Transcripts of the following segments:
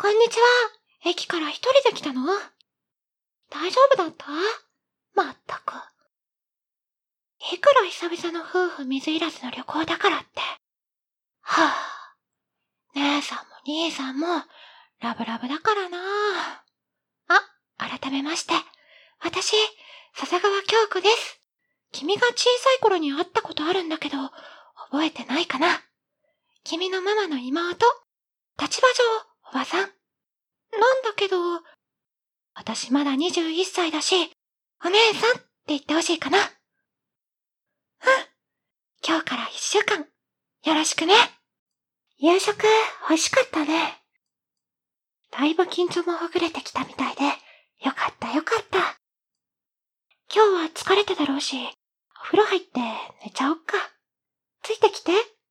こんにちは。駅から一人で来たの？大丈夫だった？まったく。いくら久々の夫婦水入らずの旅行だからって。はぁ、姉さんも兄さんもラブラブだからな。改めまして、私、笹川京子です。君が小さい頃に会ったことあるんだけど、覚えてないかな？君のママの妹、立場上おばさん。なんだけど、私まだ21歳だし、お姉さんって言ってほしいかな。今日から1週間、よろしくね。夕食、美味しかったね。だいぶ緊張もほぐれてきたみたいで、よかったよかった。今日は疲れただろうし、お風呂入って寝ちゃおっか。ついてきて。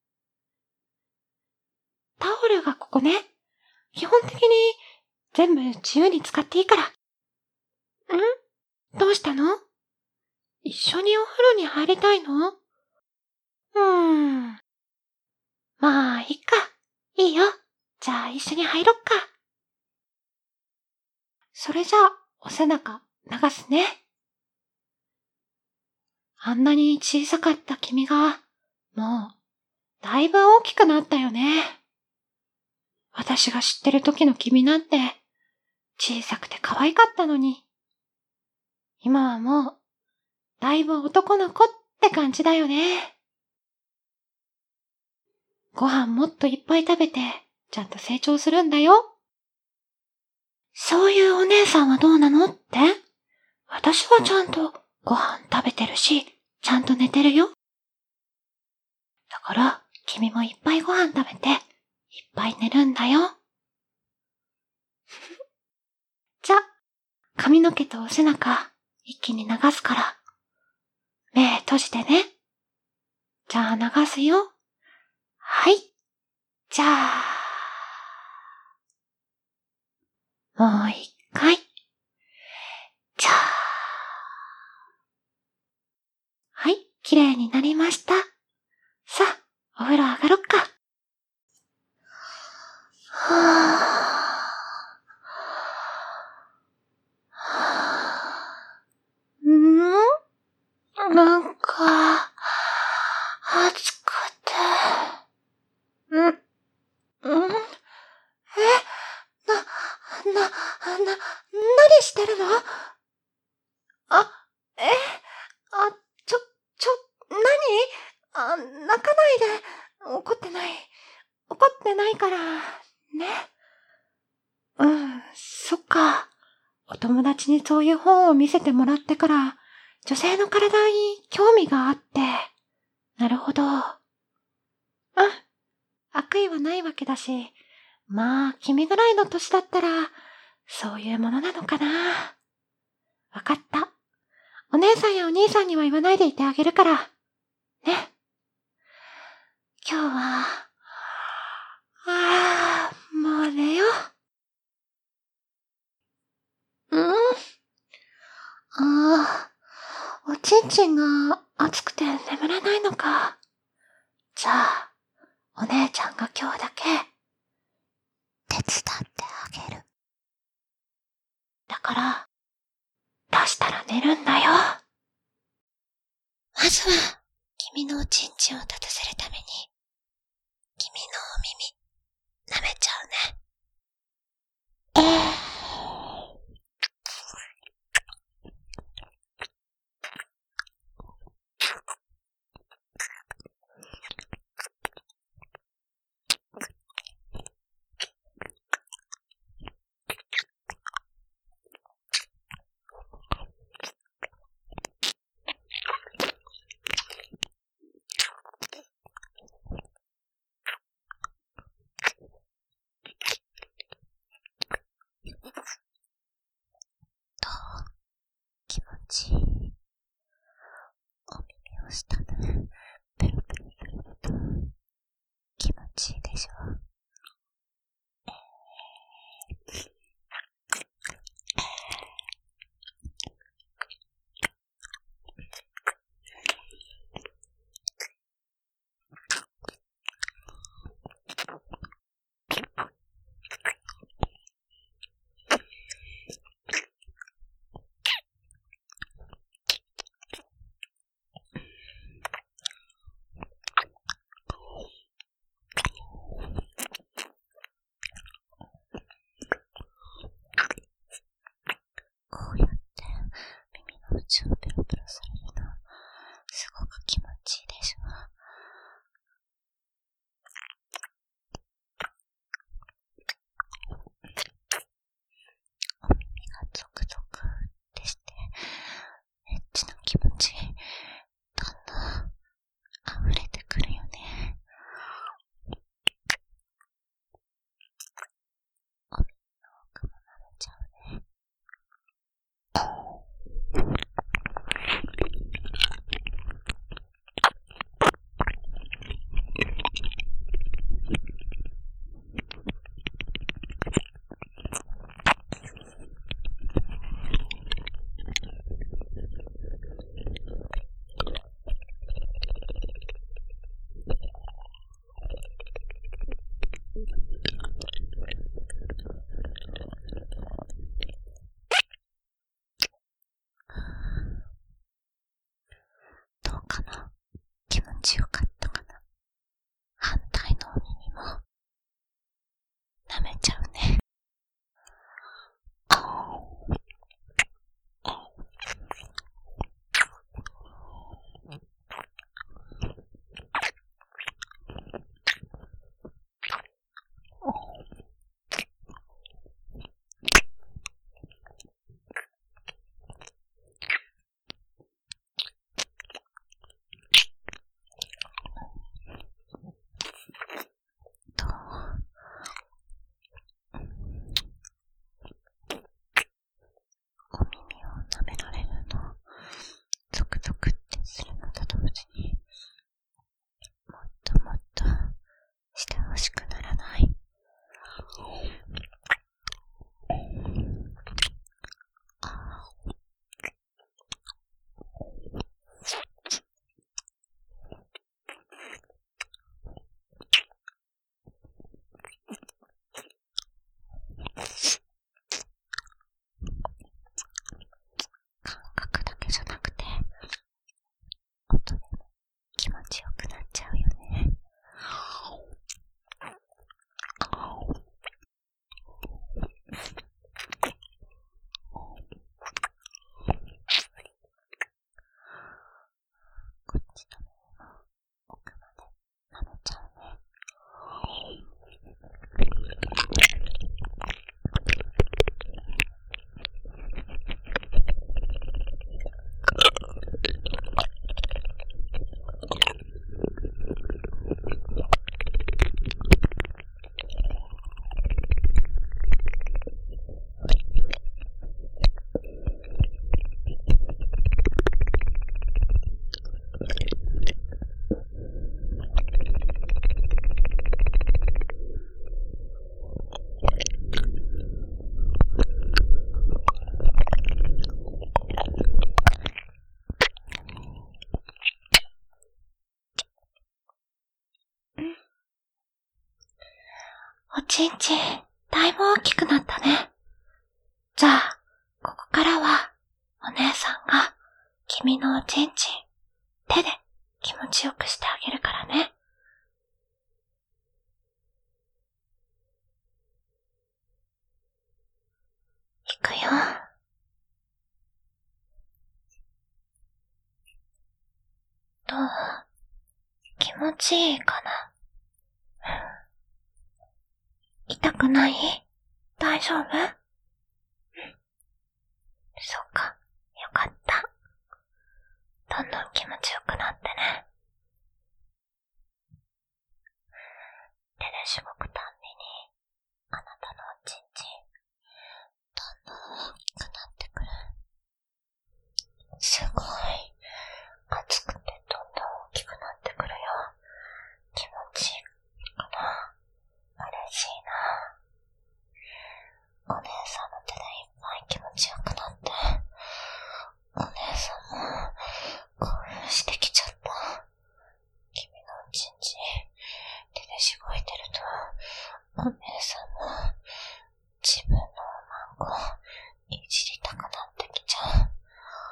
タオルがここね。基本的に全部自由に使っていいから。どうしたの？一緒にお風呂に入りたいの？まあ、いっか。いいよ。じゃあ一緒に入ろっか。それじゃあ、お背中流すね。あんなに小さかった君が、もう、だいぶ大きくなったよね。私が知ってる時の君なんて、小さくて可愛かったのに。今はもう、だいぶ男の子って感じだよね。ご飯もっといっぱい食べて、ちゃんと成長するんだよ。そういうお姉さんはどうなのって？私はちゃんとご飯食べてるし、ちゃんと寝てるよ。だから、君もいっぱいご飯食べて、いっぱい寝るんだよ。じゃ、髪の毛とお背中、一気に流すから。目閉じてね。じゃあ流すよ。はい。じゃあ。もう一回。じゃあ。はい、綺麗になりました。さあ、お風呂上がろっか。なんか、暑くて。何してるの？泣かないで。怒ってない。怒ってないから、ね。そっか。お友達にそういう本を見せてもらってから、女性の体に興味があって。なるほど。悪意はないわけだし、まあ、君ぐらいの歳だったら、そういうものなのかな。わかった。お姉さんやお兄さんには言わないでいてあげるから。ね。今日は、もう寝よう。おちんちんが熱くて眠れないのか。じゃあ、お姉ちゃんが今日だけ、手伝ってあげる。だから、出したら寝るんだよ。まずは、君のおちんちんを立たせるために、君のお耳、舐めちゃうね。 ゾクゾクってして、エッチな気持ち、どんどん溢れてくるよね。お耳の奥も舐めちゃうね。どうかな？気持ちよかったかな？反対のお耳も舐めちゃうね。どう？お耳を舐められるの、ゾクゾクってするのと同時に、もっともっとしてほしくならない？感覚だけじゃなくて、音でも気持ちよくなっちゃうよね。こっちの耳も奥まで舐めちゃうね。 おちんちん、だいぶ大きくなったね。じゃあ、ここからは、お姉さんが、君のおちんちん、手で気持ちよくしてあげるからね。いくよ。どう？気持ちいいかな？痛くない？大丈夫？そっか、よかった。どんどん気持ちよくなってね。手でしごくたんびに、あなたのおちんちん、どんどん大きくなってくる。すごい、熱くてどんどん大きくなってくるよ。気持ちいいかな？嬉しいな。お姉さんの手でいっぱい気持ちよくなって、お姉さんも興奮してきちゃった。君のおちんちん、手でしごいてると、お姉さんも自分のおまんこいじりたくなってきちゃう。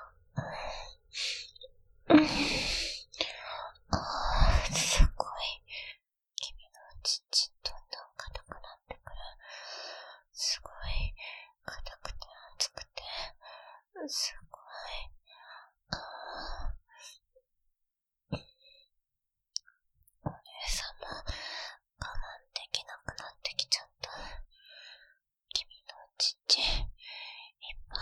すごい。君のおちんちんどんどん硬くなってくる。すごい。硬くて熱くて。すごい。お姉さんも我慢できなくなってきちゃった。君のおちんちんいっぱ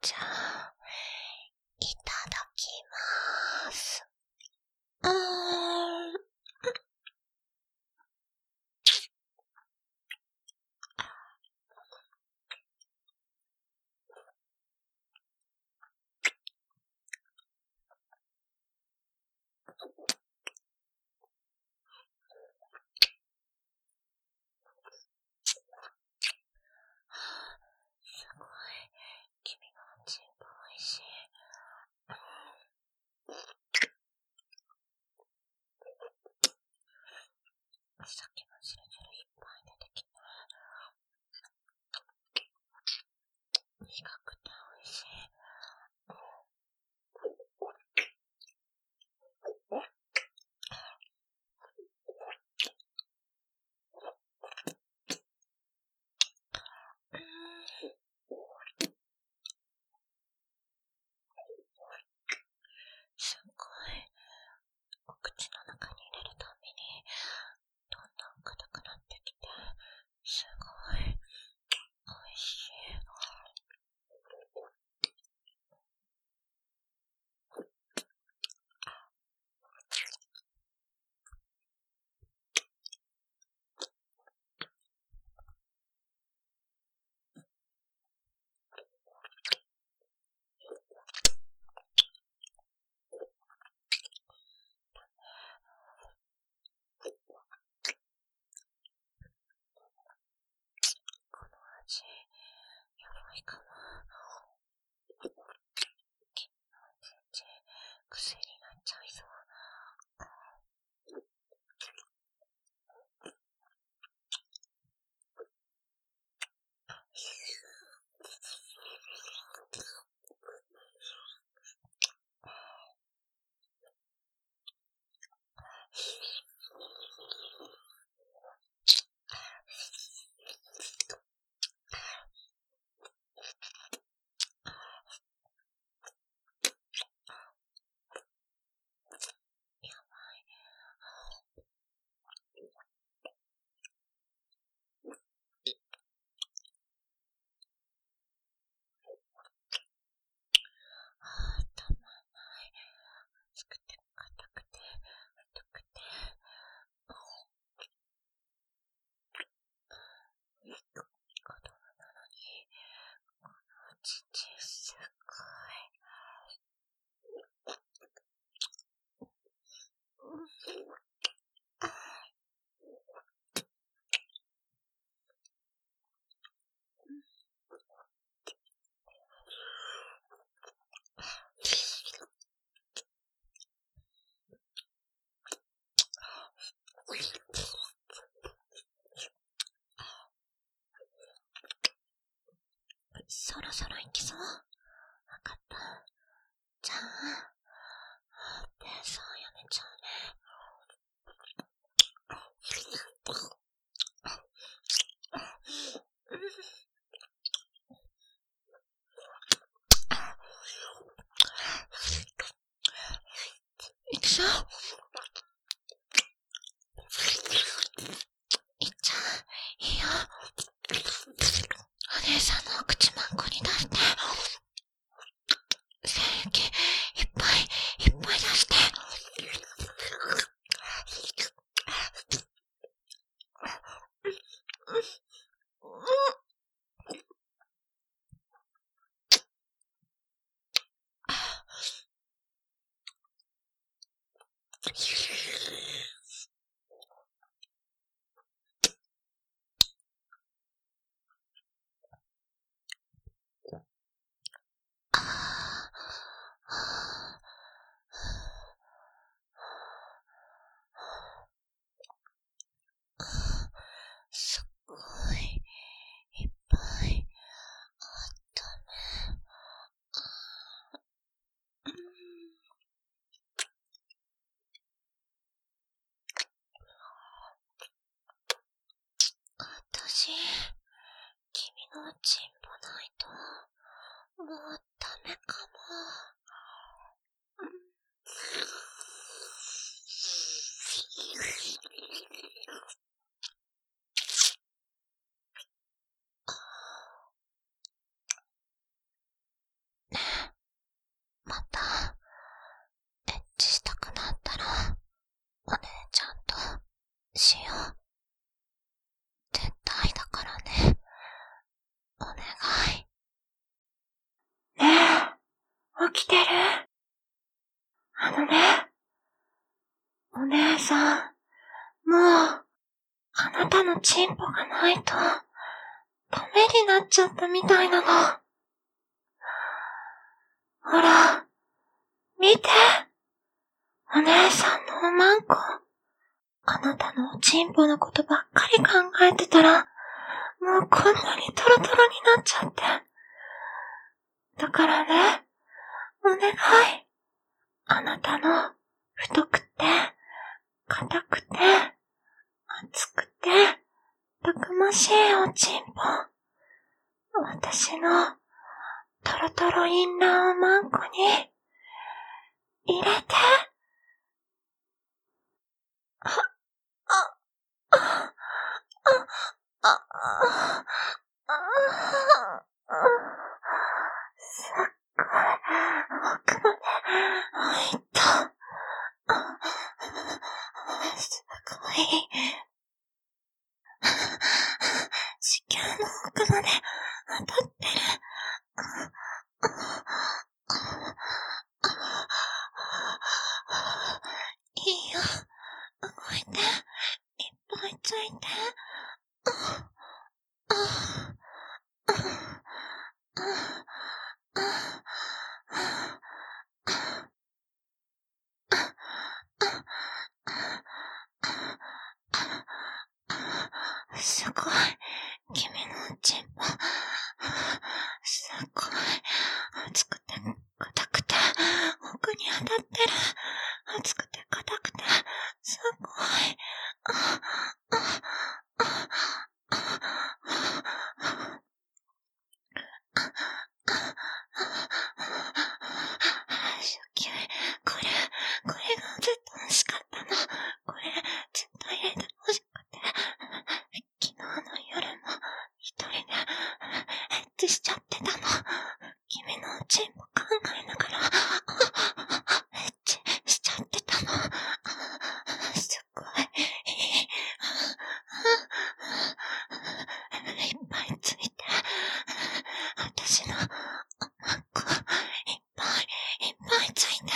じゃあ、いただきます。すごい。君のチンポ美味しい。さっきの汁いっぱい出てきて。苦くて美味しい。すっごい。お口の中に入れるたびに、どんどん硬くなってきて、すごい。美味しい。この味、やばいかも。君の全然薬になっちゃいそう。たまんない。熱くて硬くて太くて、子供なのにこのおちちすっごい。そろそろ行きそう？わかった。じゃあ、ペースをやめちゃうね。行くぞ。行っちゃう。いいよ。お姉さんのお口まんこに出して。精液いっぱいいっぱい出して。すっごいいっぱいあったね。私、君のチンポないと、もうダメかも。 起きてる？お姉さん、もう、あなたのチンポがないと、ダメになっちゃったみたいなの。ほら、見て。お姉さんのおまんこ。あなたのおちんぽのことばっかり考えてたら、もうこんなにトロトロになっちゃって。だからね、お願い。あなたの太くて、硬くて、熱くて、たくましいおちんぽ。私のトロトロインナーおまんこに入れて。すっごい奥まで入った。すごい。子宮の奥まで当たってる。いいよ。動いて。いっぱいついて。すごい。君のおちんぽ。すごい。熱くて、硬くて、奥に当たってる。熱くて、硬くて、すごい。これがずっと欲しかったの。これ、ずっと入れて欲しくて。昨日の夜も一人でエッチしちゃってたの。君のおちんぽ考えながらエッチしちゃってたの。すごい。いっぱいついて、私のおまんこいっぱいついて。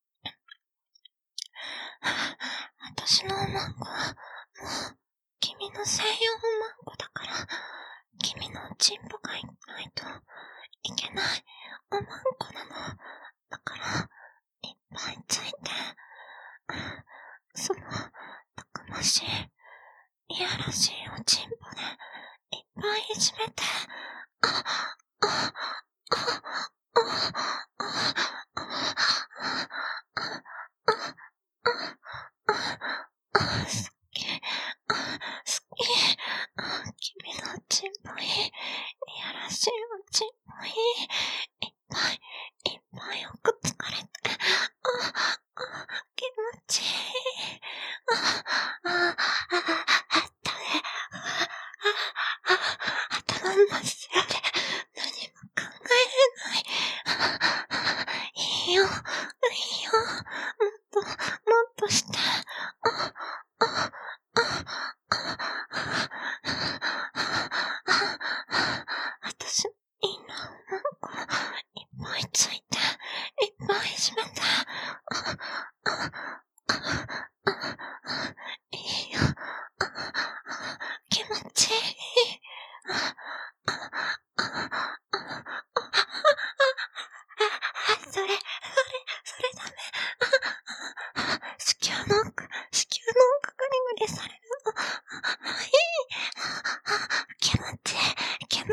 私のおまんこはもう君の専用おまんこだから、君のおちんぽがいないといけないおまんこなの。だから、いっぱいついて、その、たくましい、いやらしいおちんぽで、いっぱいいじめて、君のおちんぽいい、いやらしいおちんぽいい、いっぱい奥つかれて、気持ちいい。頭真っ白で何も考えれない。いいよ、もっとして。私、いいな、なんか、いっぱいついて、いっぱいいじめて。いいよ、気持ちいい。それダメ。子宮の奥グリグリされるの。気持ちいい。子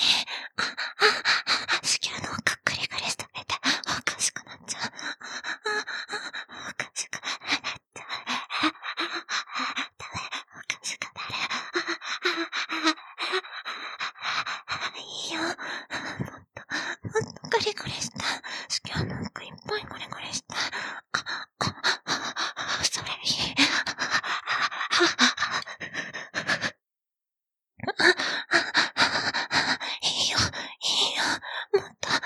宮の奥グリグリされて、おかしくなっちゃう。おかしくなっちゃう。おかしくなる。いいよ。もっとグリグリした。子宮の奥いっぱいグリグリした。それいい。いいよ。もっと。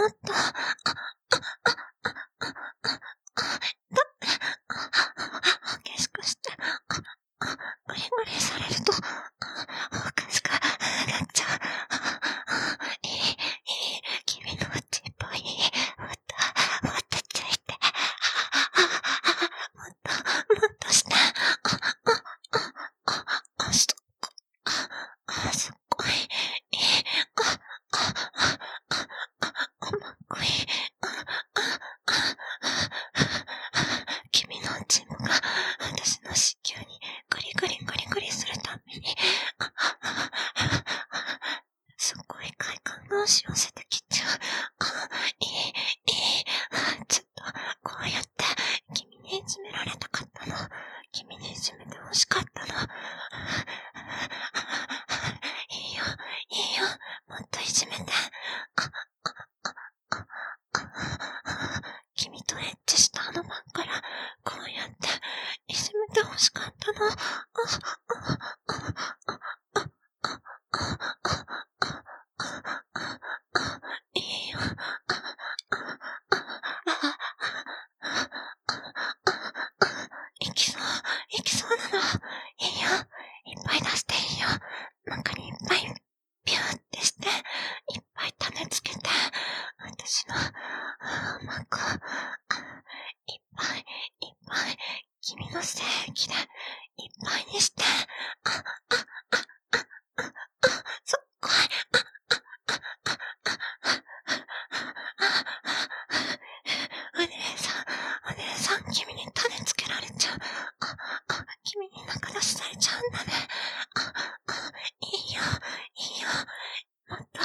激しくして。グリグリされると、おかしくなっちゃう。いい。君のおちんぽいい。 たの。いいよ。行きそうなの。いいよ。いっぱい出していいよ。中にいっぱいピューってして、いっぱい種つけて、私のマコ、いっぱい、君の精液でいっぱいにして、すっごい、お姉さん、君に種つけられちゃう。君に中出しされちゃうんだね。いいよ。もっと、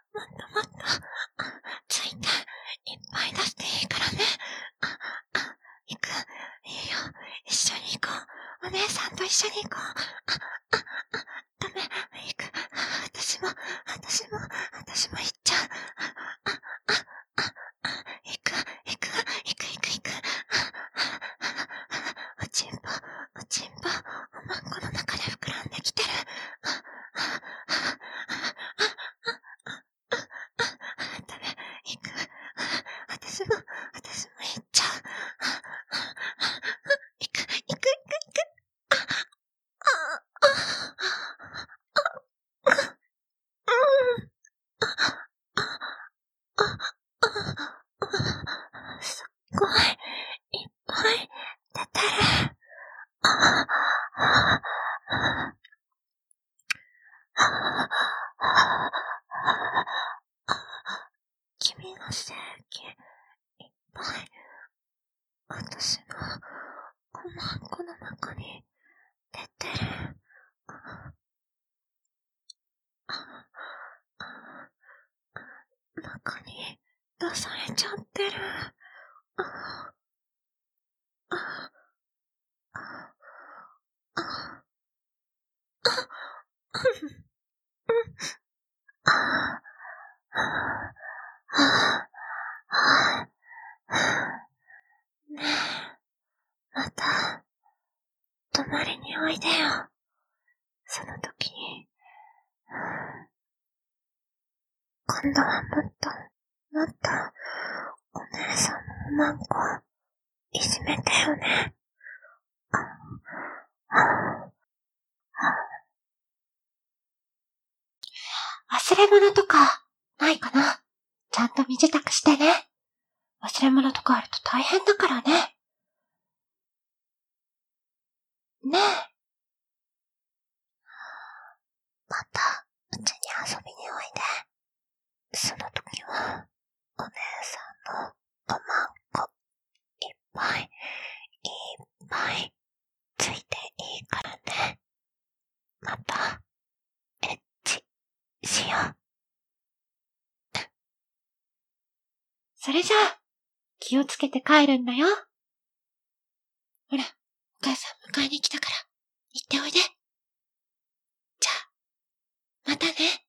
ついて、いっぱい出していいからね。行く。いいよ。一緒に行こう。お姉さんと一緒に行こう。ダメ。行く。私も行っちゃう。行く。おちんぽ、おまんこの中で膨らんできてる。ダメ。行く。私も行っちゃう。行く。すっごい、いっぱい出てる。君の精液、いっぱい、私のおまんこの中に出てる。中に出されちゃってる。ねえ、また、泊まりにおいでよ。その時に、今度はもっと、お姉さんのおまんこ、いじめてよね。忘れ物とか、ないかな？ちゃんと身支度してね。忘れ物とかあると大変だからね。ねえ。また、うちに遊びにおいで。その時は、お姉さんのおまんこ、いっぱい、ついていいからね。また、エッチ、しよう。それじゃあ、気をつけて帰るんだよ。ほら、お母さん迎えに来たから、行っておいで。じゃあ、またね。